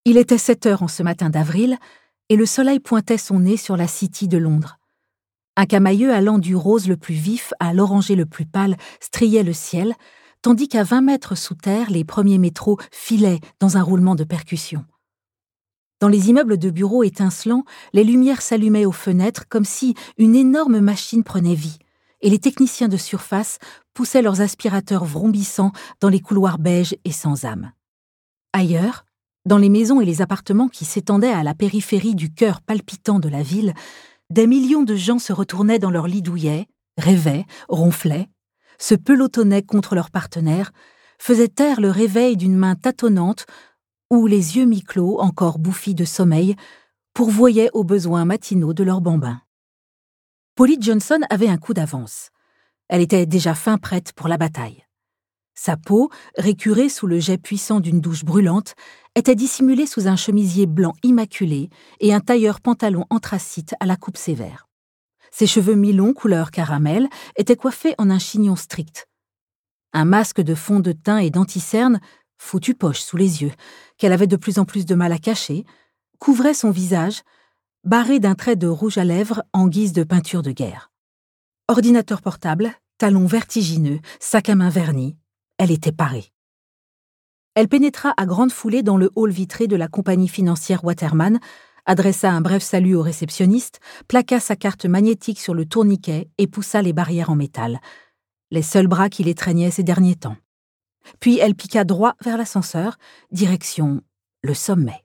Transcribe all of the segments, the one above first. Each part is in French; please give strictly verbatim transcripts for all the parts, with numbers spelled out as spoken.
Il était sept heures en ce matin d'avril, et le soleil pointait son nez sur la City de Londres. Un camailleux allant du rose le plus vif à l'orangé le plus pâle striait le ciel, tandis qu'à vingt mètres sous terre, les premiers métros filaient dans un roulement de percussion. Dans les immeubles de bureaux étincelants, les lumières s'allumaient aux fenêtres comme si une énorme machine prenait vie, et les techniciens de surface poussaient leurs aspirateurs vrombissants dans les couloirs beiges et sans âme. Ailleurs, dans les maisons et les appartements qui s'étendaient à la périphérie du cœur palpitant de la ville, des millions de gens se retournaient dans leurs lits douillets, rêvaient, ronflaient, se pelotonnaient contre leurs partenaires, faisaient taire le réveil d'une main tâtonnante ou les yeux mi-clos, encore bouffis de sommeil, pourvoyaient aux besoins matinaux de leurs bambins. Polly Johnson avait un coup d'avance. Elle était déjà fin prête pour la bataille. Sa peau, récurée sous le jet puissant d'une douche brûlante, était dissimulée sous un chemisier blanc immaculé et un tailleur pantalon anthracite à la coupe sévère. Ses cheveux mi-longs couleur caramel étaient coiffés en un chignon strict. Un masque de fond de teint et d'anticerne, foutu poche sous les yeux, qu'elle avait de plus en plus de mal à cacher, couvrait son visage, barré d'un trait de rouge à lèvres en guise de peinture de guerre. Ordinateur portable, talons vertigineux, sac à main verni, elle était parée. Elle pénétra à grande foulée dans le hall vitré de la compagnie financière Waterman, adressa un bref salut au réceptionniste, plaqua sa carte magnétique sur le tourniquet et poussa les barrières en métal, les seuls bras qui l'étreignaient ces derniers temps. Puis elle piqua droit vers l'ascenseur, direction le sommet.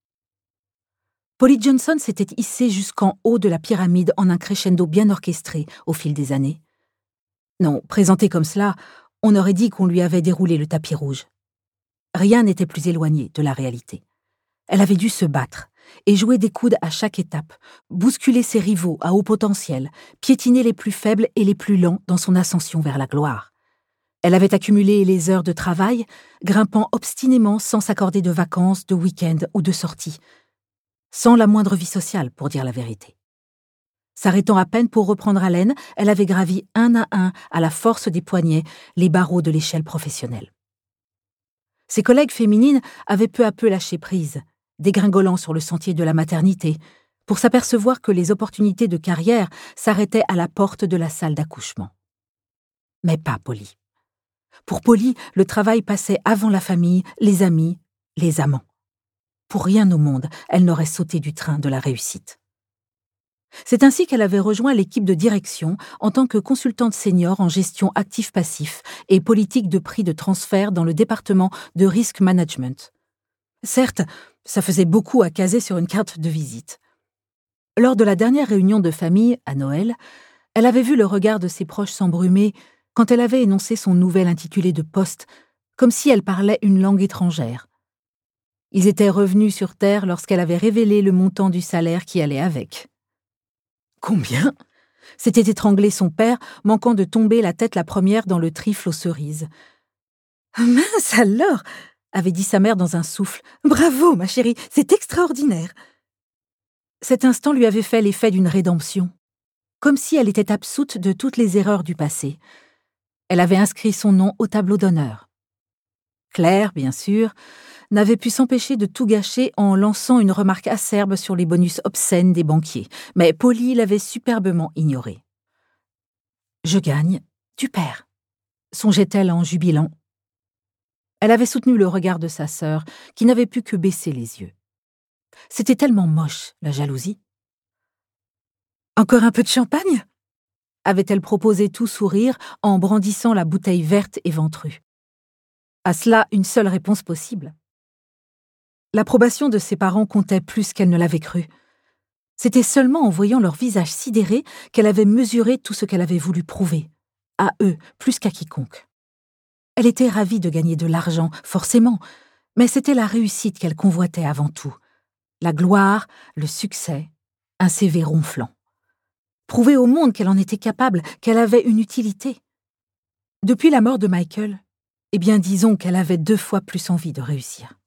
Polly Johnson s'était hissée jusqu'en haut de la pyramide en un crescendo bien orchestré au fil des années. Non, présentée comme cela, on aurait dit qu'on lui avait déroulé le tapis rouge. Rien n'était plus éloigné de la réalité. Elle avait dû se battre et jouer des coudes à chaque étape, bousculer ses rivaux à haut potentiel, piétiner les plus faibles et les plus lents dans son ascension vers la gloire. Elle avait accumulé les heures de travail, grimpant obstinément sans s'accorder de vacances, de week-end ou de sorties, sans la moindre vie sociale, pour dire la vérité. S'arrêtant à peine pour reprendre haleine, elle avait gravi un à un, à la force des poignets, les barreaux de l'échelle professionnelle. Ses collègues féminines avaient peu à peu lâché prise, dégringolant sur le sentier de la maternité, pour s'apercevoir que les opportunités de carrière s'arrêtaient à la porte de la salle d'accouchement. Mais pas Polly. Pour Polly, le travail passait avant la famille, les amis, les amants. Pour rien au monde, elle n'aurait sauté du train de la réussite. C'est ainsi qu'elle avait rejoint l'équipe de direction en tant que consultante senior en gestion actif-passif et politique de prix de transfert dans le département de risk management. Certes, ça faisait beaucoup à caser sur une carte de visite. Lors de la dernière réunion de famille, à Noël, elle avait vu le regard de ses proches s'embrumer quand elle avait énoncé son nouvel intitulé de poste, comme si elle parlait une langue étrangère. Ils étaient revenus sur terre lorsqu'elle avait révélé le montant du salaire qui allait avec. Combien ? S'était étranglé son père, manquant de tomber la tête la première dans le trifle aux cerises. « Mince alors !» avait dit sa mère dans un souffle. « Bravo, ma chérie, c'est extraordinaire !» Cet instant lui avait fait l'effet d'une rédemption, comme si elle était absoute de toutes les erreurs du passé. Elle avait inscrit son nom au tableau d'honneur. Claire, bien sûr, n'avait pu s'empêcher de tout gâcher en lançant une remarque acerbe sur les bonus obscènes des banquiers, mais Polly l'avait superbement ignorée. « Je gagne, tu perds », songeait-elle en jubilant. Elle avait soutenu le regard de sa sœur, qui n'avait pu que baisser les yeux. C'était tellement moche, la jalousie. « Encore un peu de champagne ?» avait-elle proposé tout sourire en brandissant la bouteille verte et ventrue. À cela, une seule réponse possible. L'approbation de ses parents comptait plus qu'elle ne l'avait cru. C'était seulement en voyant leur visage sidéré qu'elle avait mesuré tout ce qu'elle avait voulu prouver, à eux plus qu'à quiconque. Elle était ravie de gagner de l'argent, forcément, mais c'était la réussite qu'elle convoitait avant tout. La gloire, le succès, un C V ronflant. Prouver au monde qu'elle en était capable, qu'elle avait une utilité. Depuis la mort de Michael, eh bien disons qu'elle avait deux fois plus envie de réussir.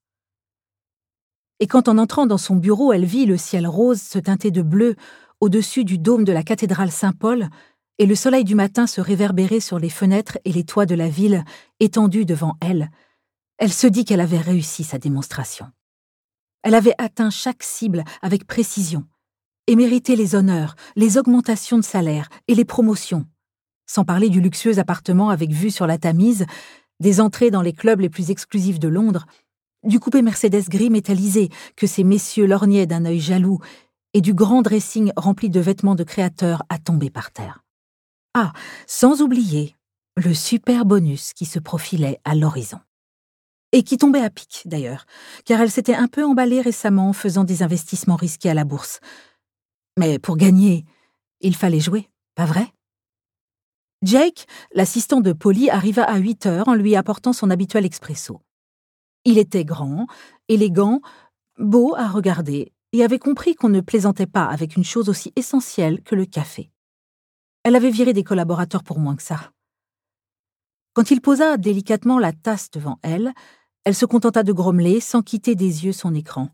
Et quand en entrant dans son bureau, elle vit le ciel rose se teinter de bleu au-dessus du dôme de la cathédrale Saint-Paul et le soleil du matin se réverbérer sur les fenêtres et les toits de la ville étendus devant elle, elle se dit qu'elle avait réussi sa démonstration. Elle avait atteint chaque cible avec précision et mérité les honneurs, les augmentations de salaire et les promotions, sans parler du luxueux appartement avec vue sur la Tamise, des entrées dans les clubs les plus exclusifs de Londres, du coupé Mercedes gris métallisé que ces messieurs lorgnaient d'un œil jaloux et du grand dressing rempli de vêtements de créateurs à tomber par terre. Ah, sans oublier le super bonus qui se profilait à l'horizon. Et qui tombait à pic, d'ailleurs, car elle s'était un peu emballée récemment en faisant des investissements risqués à la bourse. Mais pour gagner, il fallait jouer, pas vrai? Jake, l'assistant de Polly, arriva à huit heures en lui apportant son habituel expresso. Il était grand, élégant, beau à regarder, et avait compris qu'on ne plaisantait pas avec une chose aussi essentielle que le café. Elle avait viré des collaborateurs pour moins que ça. Quand il posa délicatement la tasse devant elle, elle se contenta de grommeler sans quitter des yeux son écran.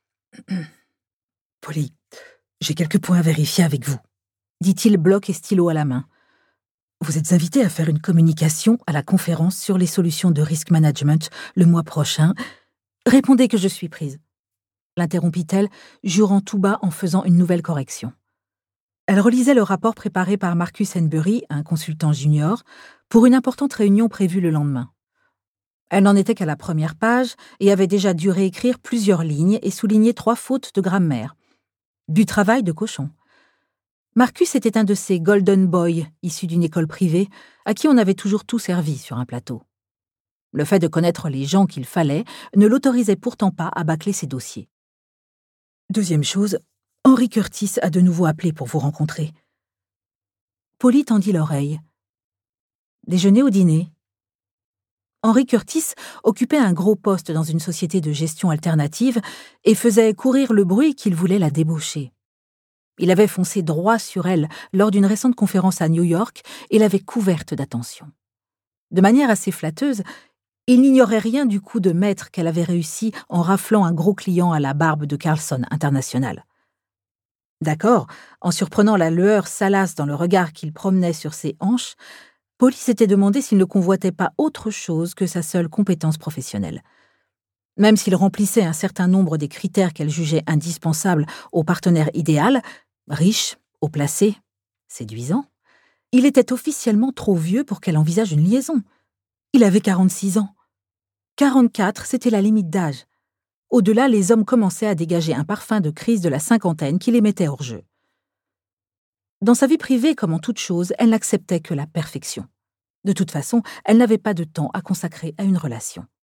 « Polly, j'ai quelques points à vérifier avec vous, » dit-il bloc et stylo à la main. « Vous êtes invité à faire une communication à la conférence sur les solutions de risk management le mois prochain. Répondez que je suis prise. » L'interrompit-elle, jurant tout bas en faisant une nouvelle correction. Elle relisait le rapport préparé par Marcus Henbury, un consultant junior, pour une importante réunion prévue le lendemain. Elle n'en était qu'à la première page et avait déjà dû réécrire plusieurs lignes et souligner trois fautes de grammaire. Du travail de cochon. Marcus était un de ces golden boys issus d'une école privée à qui on avait toujours tout servi sur un plateau. Le fait de connaître les gens qu'il fallait ne l'autorisait pourtant pas à bâcler ses dossiers. Deuxième chose, Henry Curtis a de nouveau appelé pour vous rencontrer. Polly tendit l'oreille. Déjeuner ou dîner? Henry Curtis occupait un gros poste dans une société de gestion alternative et faisait courir le bruit qu'il voulait la débaucher. Il avait foncé droit sur elle lors d'une récente conférence à New York et l'avait couverte d'attention. De manière assez flatteuse, il n'ignorait rien du coup de maître qu'elle avait réussi en raflant un gros client à la barbe de Carlson International. D'accord, en surprenant la lueur salace dans le regard qu'il promenait sur ses hanches, Polly s'était demandé s'il ne convoitait pas autre chose que sa seule compétence professionnelle. Même s'il remplissait un certain nombre des critères qu'elle jugeait indispensables au partenaire idéal, riche, haut placé, séduisant, il était officiellement trop vieux pour qu'elle envisage une liaison. Il avait quarante-six ans. quarante-quatre, c'était la limite d'âge. Au-delà, les hommes commençaient à dégager un parfum de crise de la cinquantaine qui les mettait hors jeu. Dans sa vie privée, comme en toute chose, elle n'acceptait que la perfection. De toute façon, elle n'avait pas de temps à consacrer à une relation.